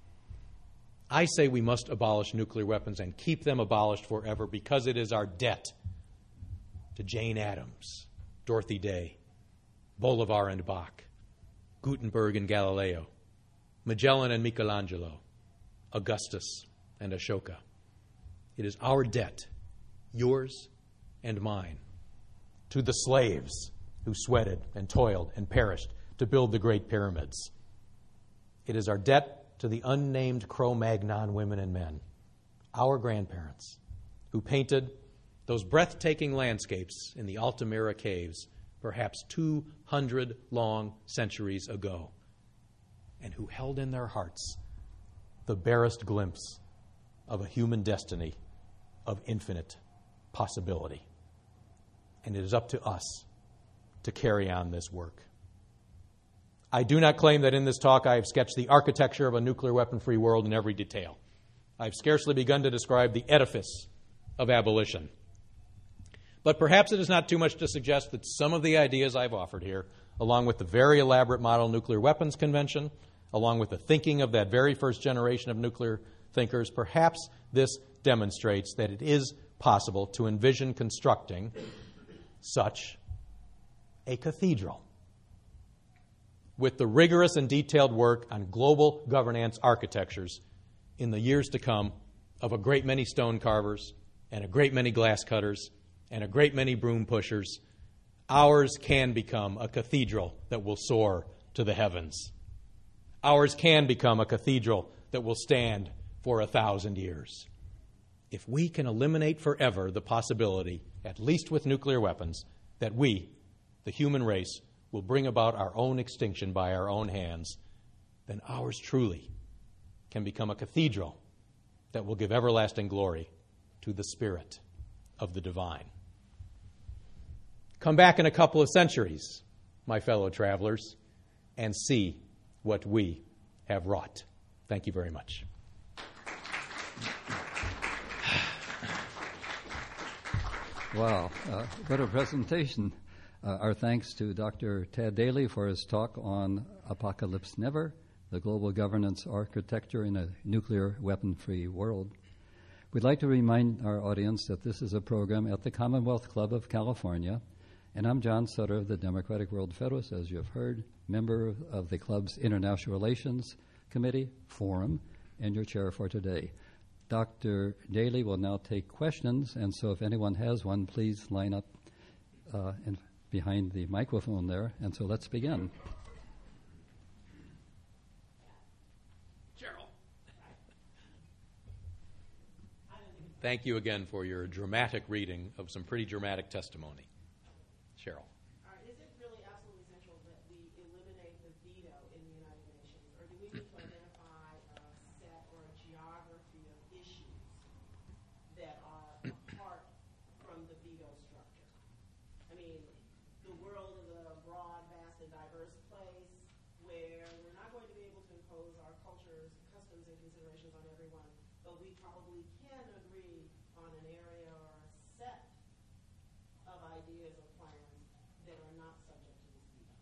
I say we must abolish nuclear weapons and keep them abolished forever because it is our debt to Jane Addams, Dorothy Day, Bolivar and Bach, Gutenberg and Galileo, Magellan and Michelangelo, Augustus and Ashoka. It is our debt, yours and mine, to the slaves who sweated and toiled and perished to build the Great Pyramids. It is our debt to the unnamed Cro-Magnon women and men, our grandparents, who painted those breathtaking landscapes in the Altamira caves perhaps two hundred long centuries ago, and who held in their hearts the barest glimpse of a human destiny of infinite possibility. And it is up to us to carry on this work. I do not claim that in this talk I have sketched the architecture of a nuclear weapon-free world in every detail. I've scarcely begun to describe the edifice of abolition. But perhaps it is not too much to suggest that some of the ideas I've offered here, along with the very elaborate Model Nuclear Weapons Convention, along with the thinking of that very first generation of nuclear thinkers, perhaps this demonstrates that it is possible to envision constructing such a cathedral with the rigorous and detailed work on global governance architectures in the years to come of a great many stone carvers and a great many glass cutters and a great many broom pushers. Ours can become a cathedral that will soar to the heavens. Ours can become a cathedral that will stand for a thousand years. If we can eliminate forever the possibility, at least with nuclear weapons, that we, the human race, will bring about our own extinction by our own hands, then ours truly can become a cathedral that will give everlasting glory to the Spirit of the divine. Come back in a couple of centuries, my fellow travelers, and see what we have wrought. Thank you very much. Wow, uh, what a presentation. Uh, our thanks to Doctor Tad Daly for his talk on Apocalypse Never, the global governance architecture in a nuclear weapon-free world. We'd like to remind our audience that this is a program at the Commonwealth Club of California, and I'm John Sutter of the Democratic World Federalists, as you've heard, member of the club's International Relations Committee, Forum, and your chair for today. Doctor Daly will now take questions, and so if anyone has one, please line up uh, in, behind the microphone there. And so let's begin. Cheryl. Thank you again for your dramatic reading of some pretty dramatic testimony. Cheryl. All right, is it really absolutely essential that we eliminate the veto in the United Nations, or do we need to identify a set or a geography of issues that are apart from the veto structure? I mean, the world is a broad, vast, and diverse place where we're not going to be able to impose our cultures, customs, and considerations on everyone, but we probably can agree on an area or a set of ideas or plans that are not subject to this veto.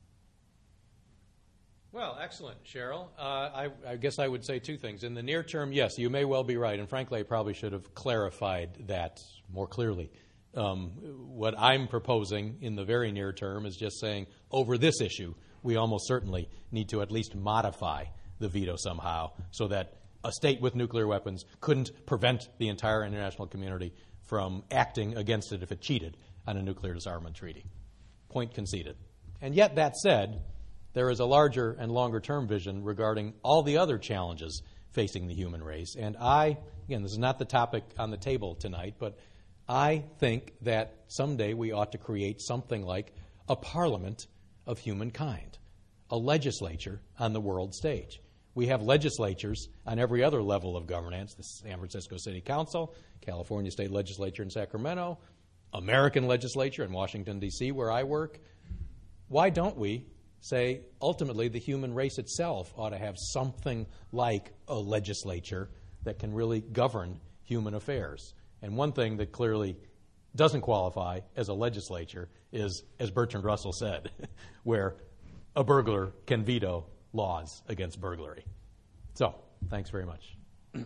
Well, excellent, Cheryl. Uh, I, I guess I would say two things. In the near term, yes, you may well be right, and frankly, I probably should have clarified that more clearly. Um, what I'm proposing in the very near term is just saying, over this issue, we almost certainly need to at least modify the veto somehow so that a state with nuclear weapons couldn't prevent the entire international community from acting against it if it cheated on a nuclear disarmament treaty. Point conceded. And yet, that said, there is a larger and longer-term vision regarding all the other challenges facing the human race. And I, again, this is not the topic on the table tonight, but I think that someday we ought to create something like a parliament of humankind, a legislature on the world stage. We have legislatures on every other level of governance, the San Francisco City Council, California State Legislature in Sacramento, American legislature in Washington, D C, where I work. Why don't we say, ultimately, the human race itself ought to have something like a legislature that can really govern human affairs? And one thing that clearly doesn't qualify as a legislature is, as Bertrand Russell said, where a burglar can veto laws against burglary. So, thanks very much. Yeah.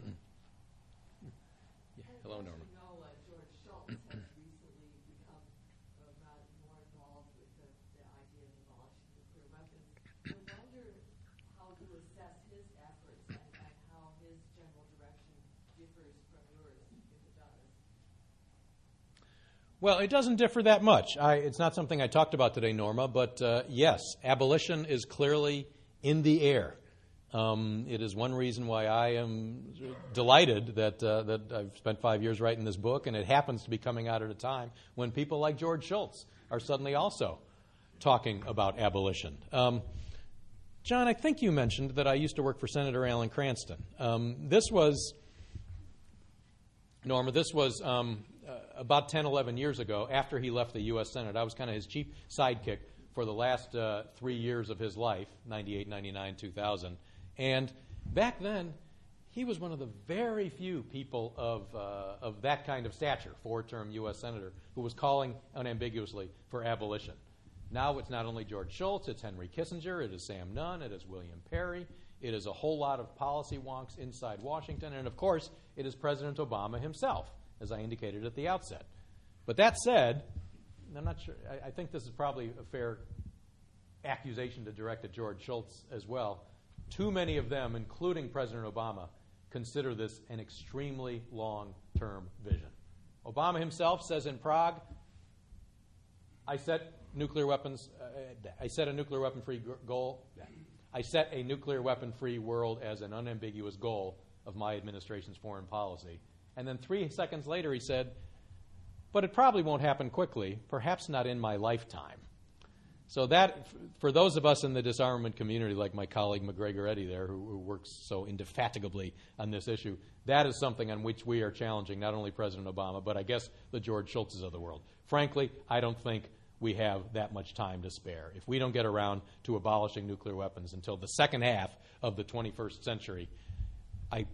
Hello, Norma. Well, it doesn't differ that much. I, it's not something I talked about today, Norma, but uh, yes, abolition is clearly in the air. Um, it is one reason why I am delighted that uh, that I've spent five years writing this book, and it happens to be coming out at a time when people like George Shultz are suddenly also talking about abolition. Um, John, I think you mentioned that I used to work for Senator Alan Cranston. Um, this was, Norma, this was... Um, Uh, about ten, eleven years ago, after he left the U S Senate. I was kind of his chief sidekick for the last uh, three years of his life, ninety-eight, ninety-nine, two thousand. And back then, he was one of the very few people of, uh, of that kind of stature, four-term U S Senator, who was calling unambiguously for abolition. Now it's not only George Shultz, it's Henry Kissinger, it is Sam Nunn, it is William Perry, it is a whole lot of policy wonks inside Washington, and of course, it is President Obama himself, as I indicated at the outset. But that said, I'm not sure, I, I think this is probably a fair accusation to direct at George Shultz as well. Too many of them, including President Obama, consider this an extremely long-term vision. Obama himself says in Prague, I set nuclear weapons, uh, I set a nuclear weapon-free goal, I set a nuclear weapon-free world as an unambiguous goal of my administration's foreign policy. And then three seconds later he said, but it probably won't happen quickly, perhaps not in my lifetime. So that, for those of us in the disarmament community, like my colleague McGregor Eddy there, who, who works so indefatigably on this issue, that is something on which we are challenging not only President Obama, but I guess the George Shultzes of the world. Frankly, I don't think we have that much time to spare. If we don't get around to abolishing nuclear weapons until the second half of the twenty-first century, I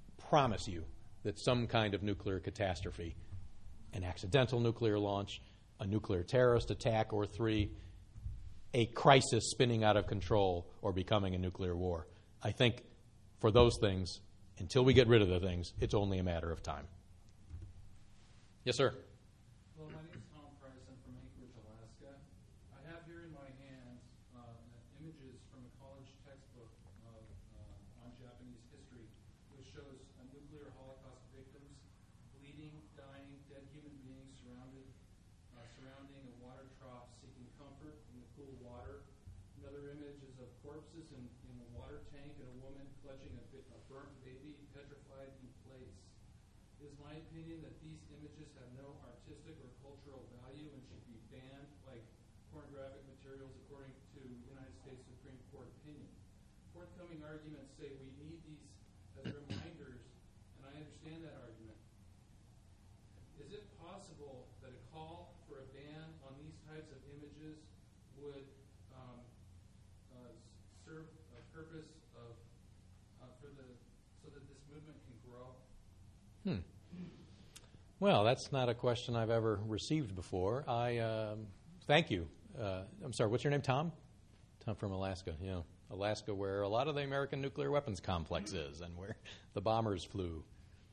promise you that some kind of nuclear catastrophe, an accidental nuclear launch, a nuclear terrorist attack, or three, a crisis spinning out of control or becoming a nuclear war. I think for those things, until we get rid of the things, it's only a matter of time. Yes, sir. Hello, my name is Tom Price. I'm from Anchorage, Alaska. I have here in my hands uh, images from a college textbook of, uh, on Japanese history, which shows uh, nuclear Holocaust victims bleeding, dying, dead human beings surrounded, uh, surrounding a water trough, seeking comfort in the cool water. Another image is of corpses in, in a water tank and a woman clutching a, bit, a burnt baby petrified in place. It is my opinion that these images have no artistic or cultural value and should be banned like pornographic materials according to United States Supreme Court opinion. Forthcoming arguments say we need these as reminders, and I understand that argument. Is it possible that a call for a ban on these types of images would um, uh, serve a purpose of uh, for the so that this movement can grow? Hmm. Well, that's not a question I've ever received before. I um, thank you. Uh, I'm sorry, what's your name, Tom? Tom from Alaska. Yeah, Alaska, where a lot of the American nuclear weapons complex is and where the bombers flew.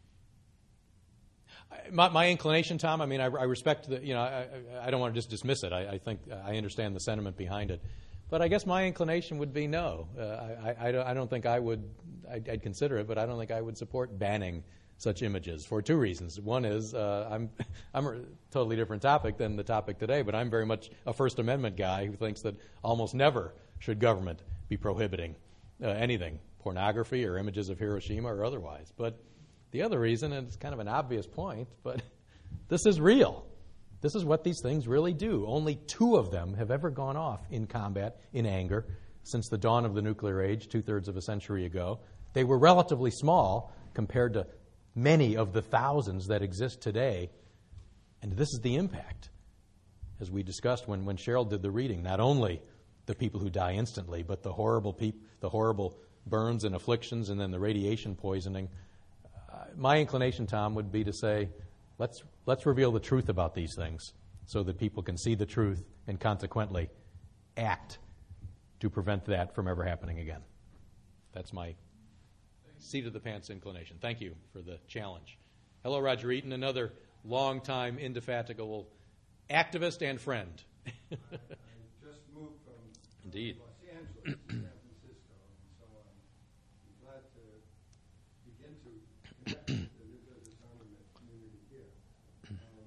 I, my, my inclination, Tom, I mean, I, I respect the, you know, I, I don't want to just dismiss it. I, I think I understand the sentiment behind it. But I guess my inclination would be no. Uh, I, I, I don't think I would, I'd, I'd consider it, but I don't think I would support banning such images for two reasons. One is uh, I'm I'm a totally different topic than the topic today, but I'm very much a First Amendment guy who thinks that almost never should government be prohibiting uh, anything, pornography or images of Hiroshima or otherwise. But the other reason, and it's kind of an obvious point, but this is real. This is what these things really do. Only two of them have ever gone off in combat, in anger, since the dawn of the nuclear age, two-thirds of a century ago. They were relatively small compared to many of the thousands that exist today. And this is the impact. As we discussed when, when Cheryl did the reading, not only the people who die instantly, but the horrible peop- the horrible burns and afflictions and then the radiation poisoning. Uh, my inclination, Tom, would be to say, let's, let's reveal the truth about these things so that people can see the truth and consequently act to prevent that from ever happening again. That's my seat of the pants inclination. Thank you for the challenge. Hello, Roger Eaton, another long-time, indefatigable activist and friend. I, I just moved from Indeed. Los Angeles to San Francisco, and so I'm glad to begin to connect with the nuclear disarmament community here. Um,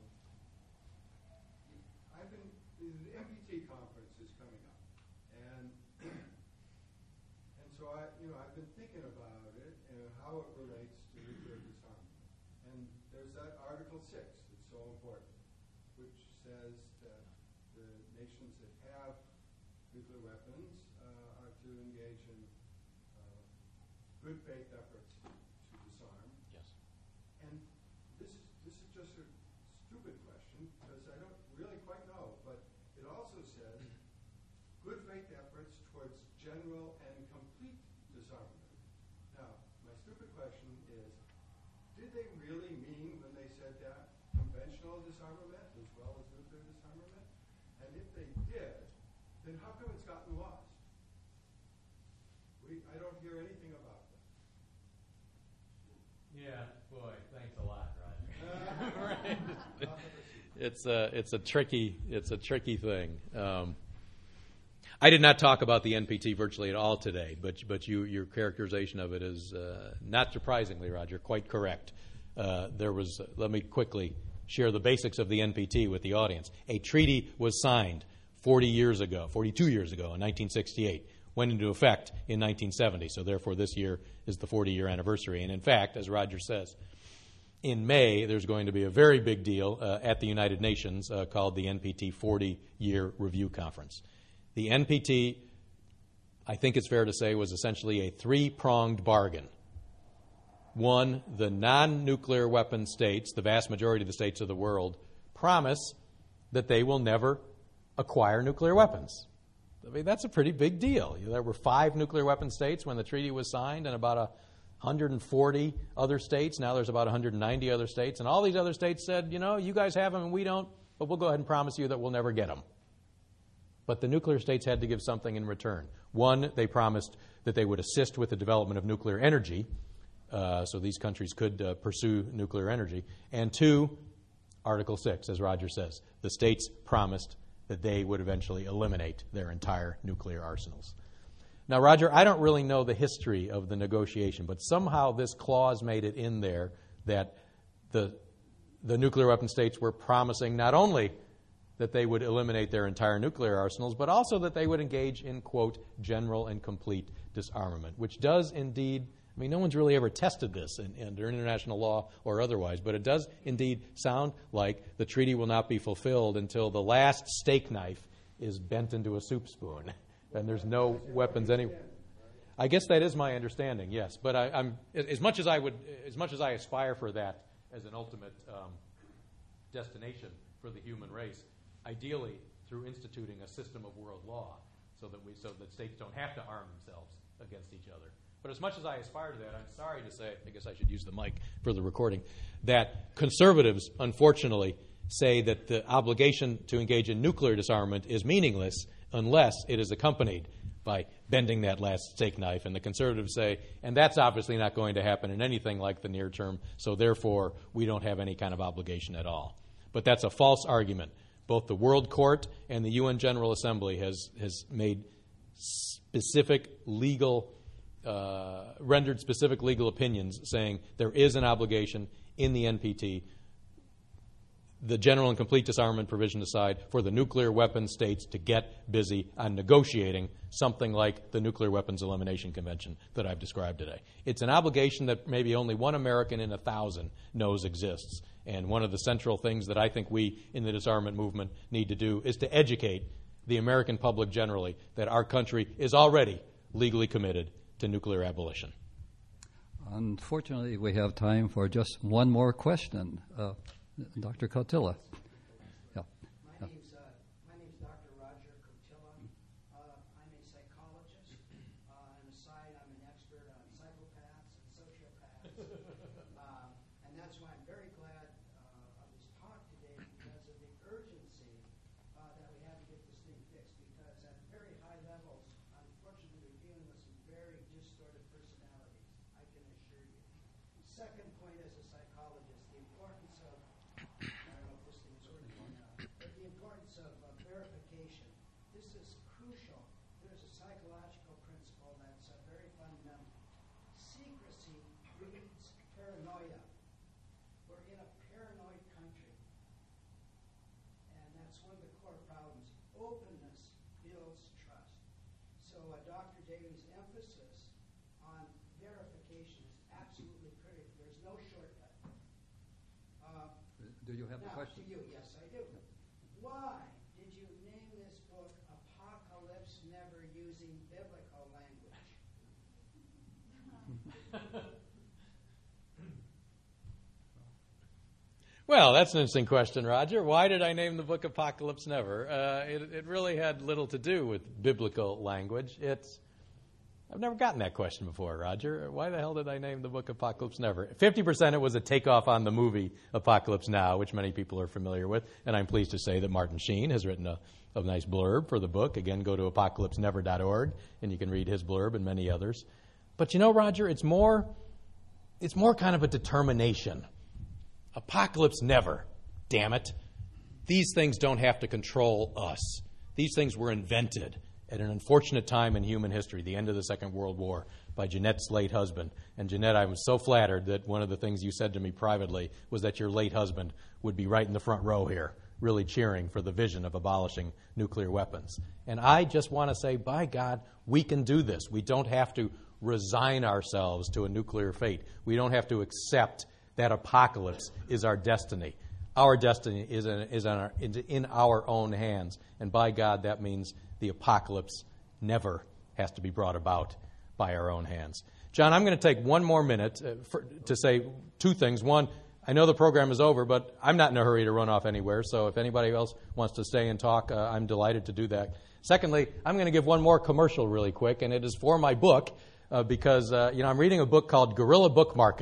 I've been, the N P T conference is coming up, and and so I, you know, I've been thinking about how it relates to nuclear disarmament. And there's that Article six that's so important, which says that the nations that have nuclear weapons uh, are to engage in uh, good faith efforts to disarm. Yes. And this is, this is just a stupid question because I don't really quite know, but it also says good faith efforts towards general and complete disarmament. Now, my stupid question is, did they really mean when they said that conventional disarmament as well as nuclear disarmament? And if they did, then how come it's gotten lost? We, I don't hear anything about that. Yeah, boy, thanks a lot, Roger. Right. It's a it's a tricky it's a tricky thing. Um, I did not talk about the N P T virtually at all today, but but you your characterization of it is uh, not surprisingly, Roger, quite correct. Uh, there was uh, let me quickly share the basics of the N P T with the audience. A treaty was signed forty years ago, forty-two years ago, in nineteen sixty-eight. Went into effect in nineteen seventy. So therefore, this year is the forty-year anniversary. And in fact, as Roger says, in May there's going to be a very big deal uh, at the United Nations uh, called the N P T forty-year Review Conference. The N P T, I think it's fair to say, was essentially a three-pronged bargain. One, the non-nuclear weapon states, the vast majority of the states of the world, promise that they will never acquire nuclear weapons. I mean, that's a pretty big deal. There were five nuclear weapon states when the treaty was signed and about one hundred forty other states. Now there's about one hundred ninety other states. And all these other states said, you know, you guys have them and we don't. but we'll go ahead and promise you that we'll never get them. But the nuclear states had to give something in return. One, they promised that they would assist with the development of nuclear energy, uh, so these countries could uh, pursue nuclear energy. And two, Article six, as Roger says, the states promised that they would eventually eliminate their entire nuclear arsenals. Now, Roger, I don't really know the history of the negotiation, but somehow this clause made it in there that the, the nuclear weapon states were promising not only that they would eliminate their entire nuclear arsenals, but also that they would engage in, quote, general and complete disarmament, which does indeed, I mean, no one's really ever tested this in, in, under international law or otherwise, but it does indeed sound like the treaty will not be fulfilled until the last steak knife is bent into a soup spoon and there's no weapons anywhere. I guess that is my understanding, yes. But I, I'm as much as I would, as much as I aspire for that as an ultimate um, destination for the human race, ideally through instituting a system of world law, so that we, so that states don't have to arm themselves against each other. But as much as I aspire to that, I'm sorry to say, I guess I should use the mic for the recording, that conservatives, unfortunately, say that the obligation to engage in nuclear disarmament is meaningless unless it is accompanied by bending that last steak knife. And the conservatives say, and that's obviously not going to happen in anything like the near term, so therefore we don't have any kind of obligation at all. But that's a false argument. Both the World Court and the U N General Assembly has, has made specific legal, uh, rendered specific legal opinions saying there is an obligation in the N P T, the general and complete disarmament provision aside, for the nuclear weapon states to get busy on negotiating something like the Nuclear Weapons Elimination Convention that I've described today. It's an obligation that maybe only one American in a thousand knows exists. And one of the central things that I think we in the disarmament movement need to do is to educate the American public generally that our country is already legally committed to nuclear abolition. Unfortunately, we have time for just one more question. Uh, Doctor Cotilla. Yeah. My name's, uh, my name's Doctor Roger Cotilla. Uh, I'm a psychologist. Uh, on the side, I'm an expert on psychopaths and sociopaths. um, and that's why I'm very glad uh, of this talk today, because of the urgency uh, that we have to get this thing fixed. Because at very high levels, unfortunately, we're dealing with some very distorted personalities, I can assure you. Second point, as a psychologist, the importance of the importance of uh, verification. This is crucial. There's a psychological principle that's uh, very fundamental. Secrecy breeds paranoia. We're in a paranoid country, and that's one of the core problems. Openness builds trust. So uh, Doctor Daly's emphasis on verification is absolutely critical. There's no shortcut. Uh, Do you have now, a question? to you, yes, I do. Why did you name this book Apocalypse Never using biblical language? Well, that's an interesting question, Roger. Why did I name the book Apocalypse Never? Uh, it, it really had little to do with biblical language. It's I've never gotten that question before, Roger. Why the hell did I name the book Apocalypse Never? fifty percent it was a takeoff on the movie Apocalypse Now, which many people are familiar with. And I'm pleased to say that Martin Sheen has written a, a nice blurb for the book. Again, go to apocalypse never dot org, and you can read his blurb and many others. But you know, Roger, it's more, it's more kind of a determination. Apocalypse never. Damn it. These things don't have to control us. These things were invented at an unfortunate time in human history, the end of the Second World War, by Jeanette's late husband. And Jeanette, I was so flattered that one of the things you said to me privately was that your late husband would be right in the front row here, really cheering for the vision of abolishing nuclear weapons. And I just want to say, by God, we can do this. We don't have to resign ourselves to a nuclear fate. We don't have to accept that apocalypse is our destiny. Our destiny is in, is in, our, in our own hands. And by God, that means the apocalypse never has to be brought about by our own hands. John, I'm going to take one more minute uh, for, to say two things. One, I know the program is over, but I'm not in a hurry to run off anywhere. So if anybody else wants to stay and talk, uh, I'm delighted to do that. Secondly, I'm going to give one more commercial really quick, and it is for my book uh, because uh, you know I'm reading a book called Guerrilla Book Marketing. And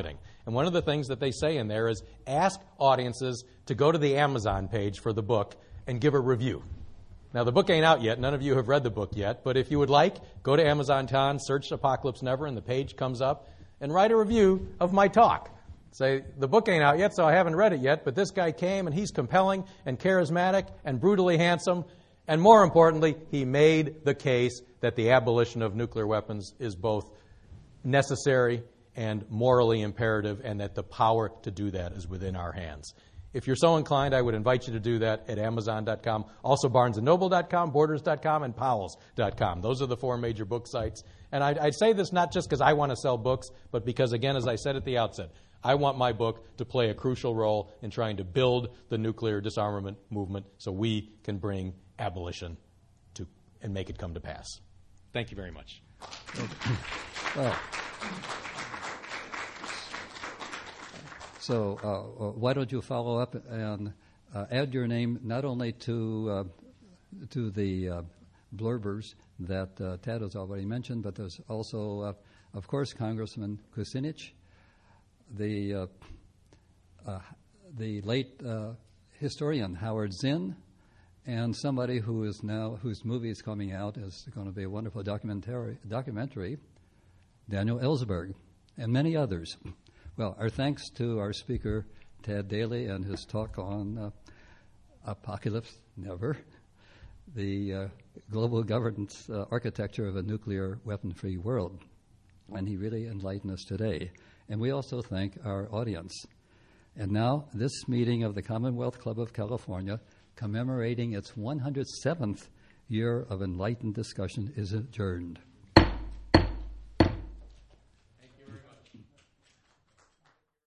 And one of the things that they say in there is ask audiences to go to the Amazon page for the book and give a review. Now, the book ain't out yet. None of you have read the book yet. But if you would like, go to Amazon Town, search Apocalypse Never, and the page comes up, and write a review of my talk. Say, the book ain't out yet, so I haven't read it yet, but this guy came, and he's compelling and charismatic and brutally handsome. And more importantly, he made the case that the abolition of nuclear weapons is both necessary and morally imperative, and that the power to do that is within our hands. If you're so inclined, I would invite you to do that at Amazon dot com, also Barnes and Noble dot com, Borders dot com, and Powell's dot com. Those are the four major book sites. And I, I say this not just because I want to sell books, but because, again, as I said at the outset, I want my book to play a crucial role in trying to build the nuclear disarmament movement so we can bring abolition to and make it come to pass. Thank you very much. Well, so uh, why don't you follow up and uh, add your name not only to uh, to the uh, blurbers that uh, Tad has already mentioned, but there's also, uh, of course, Congressman Kucinich, the uh, uh, the late uh, historian Howard Zinn, and somebody who is now whose movie is coming out is going to be a wonderful documentary. Documentary, Daniel Ellsberg, and many others. Well, our thanks to our speaker Tad Daly and his talk on uh, Apocalypse Never, the uh, global governance uh, architecture of a nuclear weapon-free world, and he really enlightened us today. And we also thank our audience. And now, this meeting of the Commonwealth Club of California, commemorating its one hundred seventh year of enlightened discussion, is adjourned.